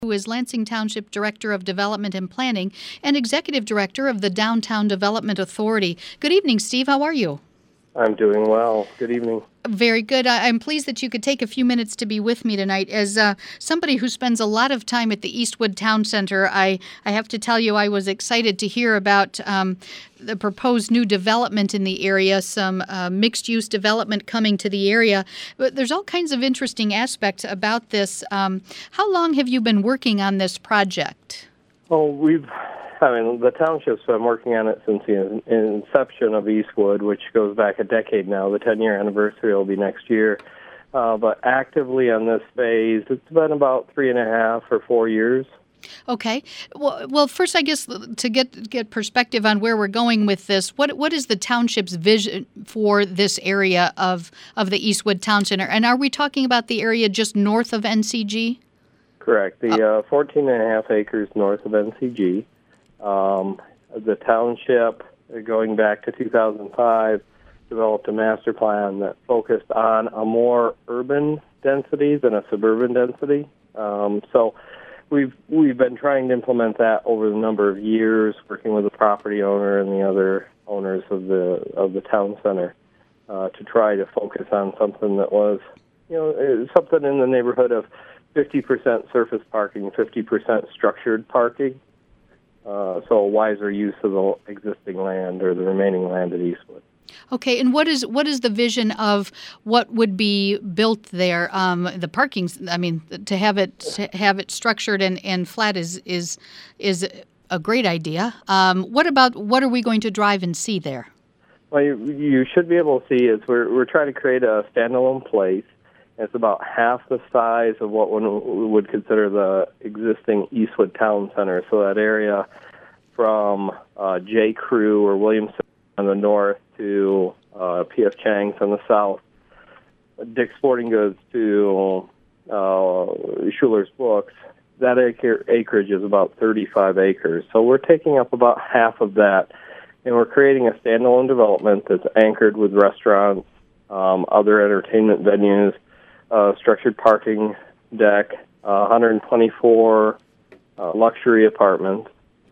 Who is Lansing Township Director of Development and Planning and Executive Director of the Downtown Development Authority. Good evening, Steve. How are you? I'm doing well. Good evening. Very good. I'm pleased that you could take a few minutes to be with me tonight. As somebody who spends a lot of time at the Eastwood Town Center, I have to tell you I was excited to hear about the proposed new development in the area, some mixed-use development coming to the area. But there's all kinds of interesting aspects about this. How long have you been working on this project? Well, the township's been working on it since the inception of Eastwood, which goes back a decade now. The 10-year anniversary will be next year. But actively on this phase, it's been about 3.5 or 4 years. Okay. Well, first, I guess, to get perspective on where we're going with this, what is the township's vision for this area of the Eastwood Town Center? And are we talking about the area just north of NCG? Correct. The 14.5 acres north of NCG. The township, going back to 2005, developed a master plan that focused on a more urban density than a suburban density. So we've been trying to implement that over a number of years, working with the property owner and the other owners of the town center to try to focus on something that was, something in the neighborhood of 50% surface parking, 50% structured parking. So a wiser use of the existing land or the remaining land at Eastwood. Okay, and what is the vision of what would be built there? The parking, to have it structured and flat is a great idea. What are we going to drive and see there? Well, you should be able to see is we're trying to create a standalone place. It's about half the size of what one would consider the existing Eastwood Town Center. So that area from J. Crew or Williamson on the north to P.F. Chang's on the south, Dick's Sporting Goods to Schuler's Books, that acreage is about 35 acres. So we're taking up about half of that, and we're creating a standalone development that's anchored with restaurants, other entertainment venues, structured parking deck, 124 luxury apartments,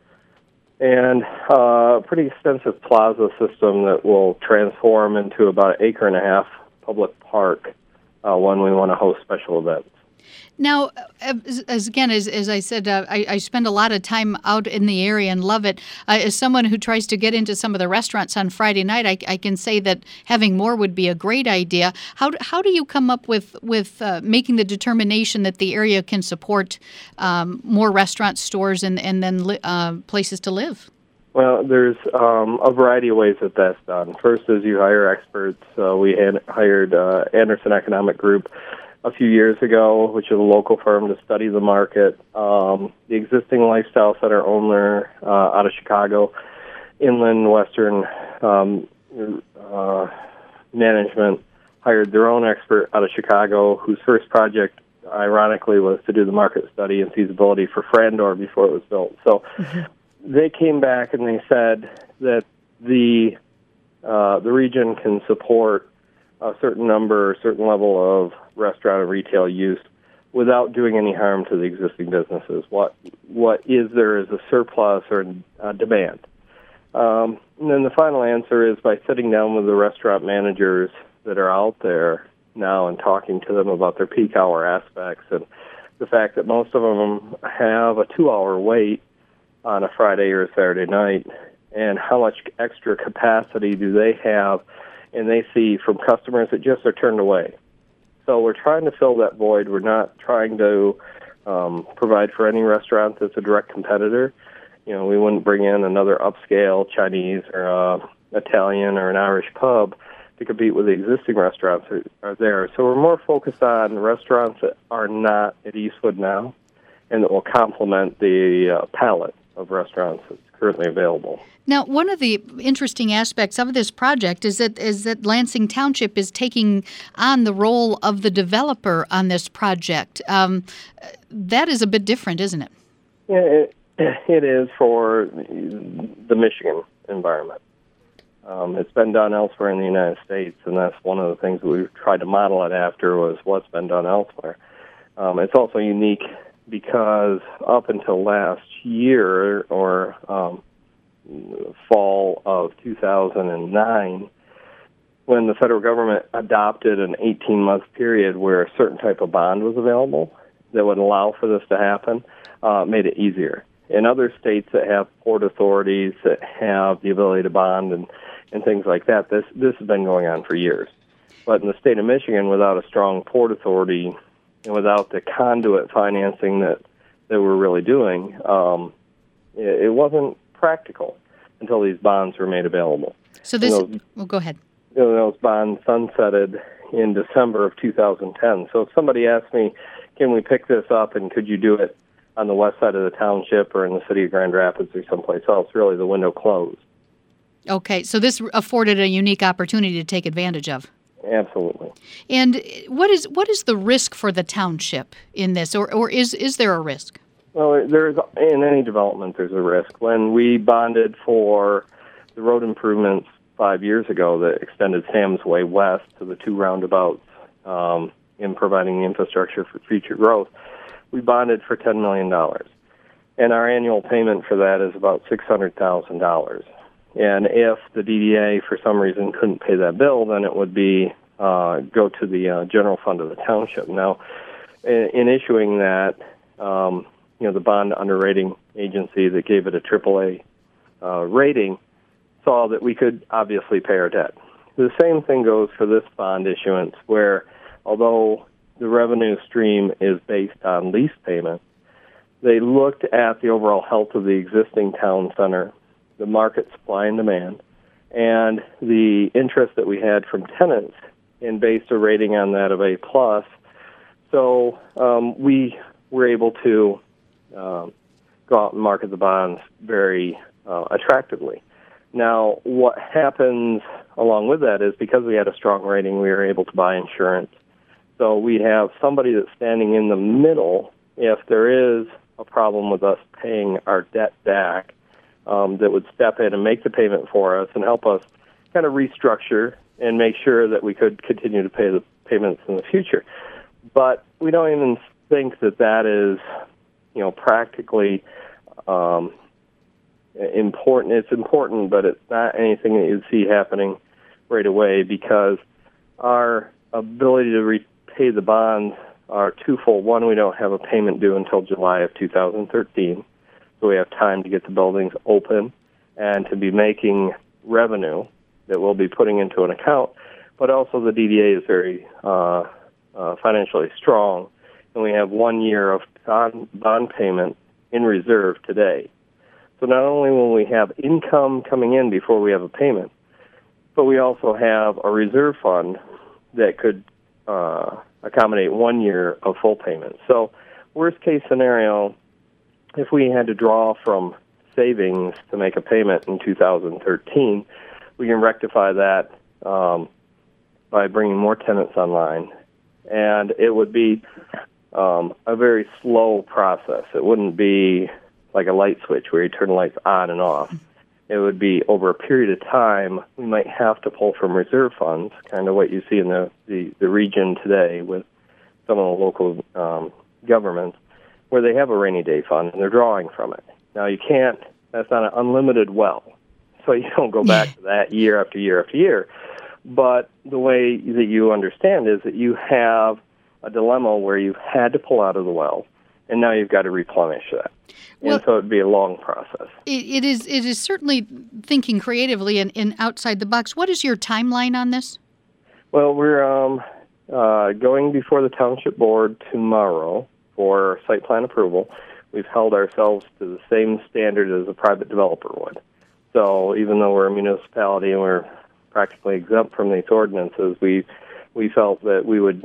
and a pretty extensive plaza system that will transform into about 1.5 acres public park when we want to host special events. Now, as I said, I spend a lot of time out in the area and love it. As someone who tries to get into some of the restaurants on Friday night, I can say that having more would be a great idea. How do you come up with making the determination that the area can support more restaurant stores and then places to live? Well, there's a variety of ways that that's done. First is you hire experts. We hired Anderson Economic Group a few years ago, which is a local firm to study the market. The existing lifestyle center owner out of Chicago, Inland Western Management, hired their own expert out of Chicago, whose first project, ironically, was to do the market study and feasibility for Frandor before it was built. So they came back and they said that the region can support a certain level of restaurant and retail use without doing any harm to the existing businesses. What is there is a surplus or demand. And then the final answer is by sitting down with the restaurant managers that are out there now and talking to them about their peak hour aspects and the fact that most of them have a 2-hour wait on a Friday or a Saturday night, and how much extra capacity do they have, and they see from customers that just are turned away. So we're trying to fill that void. We're not trying to provide for any restaurant that's a direct competitor. We wouldn't bring in another upscale Chinese or Italian or an Irish pub to compete with the existing restaurants that are there. So we're more focused on restaurants that are not at Eastwood now and that will complement the palette of restaurants that's currently available. Now, one of the interesting aspects of this project is that Lansing Township is taking on the role of the developer on this project. That is a bit different, isn't it? Yeah, it is for the Michigan environment. It's been done elsewhere in the United States, and that's one of the things that we've tried to model it after was what's been done elsewhere. It's also unique because up until last year, or fall of 2009, when the federal government adopted an 18-month period where a certain type of bond was available that would allow for this to happen, made it easier. In other states that have port authorities that have the ability to bond and things like that, this has been going on for years. But in the state of Michigan, without a strong port authority and without the conduit financing that we're really doing, it wasn't practical until these bonds were made available. So this, go ahead. Those bonds sunsetted in December of 2010. So if somebody asked me, can we pick this up and could you do it on the west side of the township or in the city of Grand Rapids or someplace else, really the window closed. Okay, so this afforded a unique opportunity to take advantage of. Absolutely. And what is the risk for the township in this, or is there a risk? Well, there's in any development there's a risk. When we bonded for the road improvements 5 years ago that extended Sam's Way west to the two roundabouts in providing the infrastructure for future growth, we bonded for $10 million. And our annual payment for that is about $600,000. And if the DDA for some reason couldn't pay that bill, then it would be go to the general fund of the township. Now, in issuing that, the bond underwriting agency that gave it a AAA rating saw that we could obviously pay our debt. The same thing goes for this bond issuance, where although the revenue stream is based on lease payment, they looked at the overall health of the existing town center, the market supply and demand, and the interest that we had from tenants, and based a rating on that of A+. So we were able to go out and market the bonds very attractively. Now, what happens along with that is because we had a strong rating, we were able to buy insurance. So we have somebody that's standing in the middle if there is a problem with us paying our debt back, that would step in and make the payment for us and help us kind of restructure and make sure that we could continue to pay the payments in the future. But we don't even think that is, practically important. It's important, but it's not anything that you'd see happening right away because our ability to repay the bonds are twofold. One, we don't have a payment due until July of 2013, so we have time to get the buildings open and to be making revenue that we'll be putting into an account. But also the DDA is very financially strong, and we have 1 year of bond payment in reserve today. So not only will we have income coming in before we have a payment, but we also have a reserve fund that could accommodate 1 year of full payment. So worst case scenario, if we had to draw from savings to make a payment in 2013, we can rectify that by bringing more tenants online. And it would be a very slow process. It wouldn't be like a light switch where you turn the lights on and off. It would be over a period of time. We might have to pull from reserve funds, kind of what you see in the region today with some of the local governments, where they have a rainy day fund and they're drawing from it. Now you can't, that's not an unlimited well, so you don't go back to that year after year after year. But the way that you understand is that you have a dilemma where you've had to pull out of the well, and now you've got to replenish that. And so it'd be a long process. It is certainly thinking creatively and outside the box. What is your timeline on this? Well, we're going before the Township Board tomorrow for site plan approval. We've held ourselves to the same standard as a private developer would. So even though we're a municipality and we're practically exempt from these ordinances, we felt that we would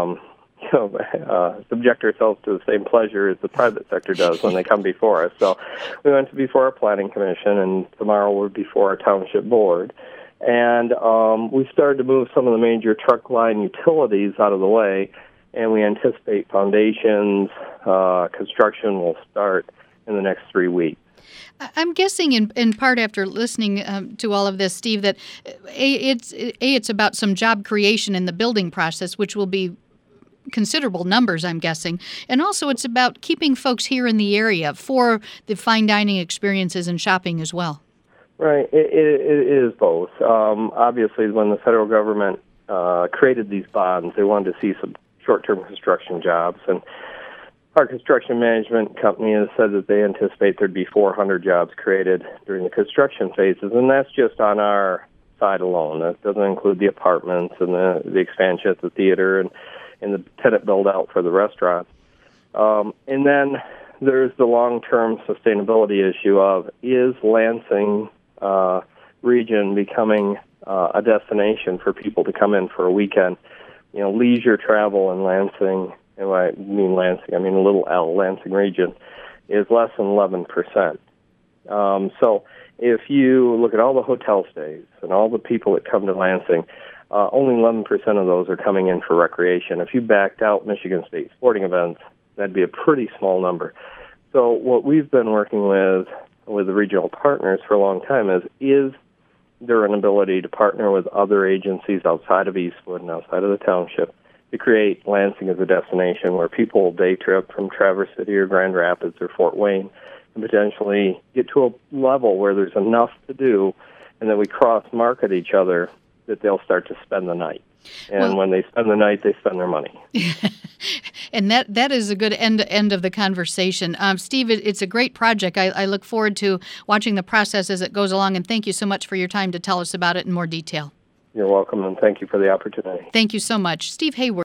subject ourselves to the same pleasure as the private sector does when they come before us. So we went before our planning commission, and tomorrow we're before our township board. And we started to move some of the major truck line utilities out of the way, and we anticipate foundations, construction will start in the next 3 weeks. I'm guessing, in part after listening to all of this, Steve, that it's about some job creation in the building process, which will be considerable numbers, I'm guessing. And also it's about keeping folks here in the area for the fine dining experiences and shopping as well. Right. It is both. Obviously, when the federal government created these bonds, they wanted to see some short-term construction jobs. And our construction management company has said that they anticipate there'd be 400 jobs created during the construction phases, and that's just on our side alone. That doesn't include the apartments and the expansion at the theater and the tenant build-out for the restaurants. And then there's the long-term sustainability issue of, is Lansing region becoming a destination for people to come in for a weekend? You know, leisure travel in Lansing, and when I mean Lansing, I mean a little L, Lansing region, is less than 11%. So if you look at all the hotel stays and all the people that come to Lansing, only 11% of those are coming in for recreation. If you backed out Michigan State sporting events, that'd be a pretty small number. So what we've been working with the regional partners for a long time is there an ability to partner with other agencies outside of Eastwood and outside of the township to create Lansing as a destination where people will day trip from Traverse City or Grand Rapids or Fort Wayne and potentially get to a level where there's enough to do, and then we cross-market each other, that they'll start to spend the night. And when they spend the night, they spend their money. And that is a good end of the conversation. Steve, it's a great project. I look forward to watching the process as it goes along, and thank you so much for your time to tell us about it in more detail. You're welcome, and thank you for the opportunity. Thank you so much. Steve Hayward.